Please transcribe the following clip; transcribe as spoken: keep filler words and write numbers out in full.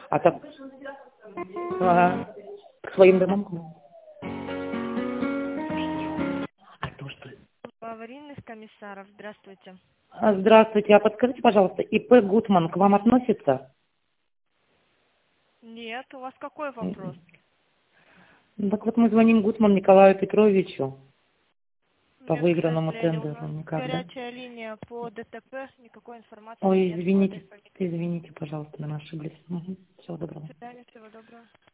А так... Ага. К своим домам? А то что? Аварийных комиссаров, здравствуйте. А, Здравствуйте, а подскажите, пожалуйста, ИП Гутман к вам относится? Нет, у вас какой вопрос? Ну, так вот мы звоним Гутман Николаю Петровичу по Нет, к выигранному сожалению, у тендеру. нас Никак, да? горячая линия по ДТП, никакой информации Ой, нет по извините, этой политике. извините, пожалуйста, мы ошиблись. Угу. Всего До доброго. свидания, всего доброго.